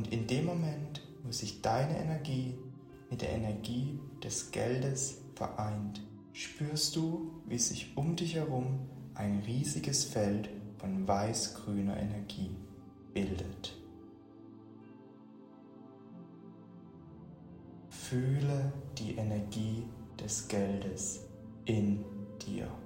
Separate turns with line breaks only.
Und in dem Moment, wo sich deine Energie mit der Energie des Geldes vereint, spürst du, wie sich um dich herum ein riesiges Feld von weiß-grüner Energie bildet. Fühle die Energie des Geldes in dir.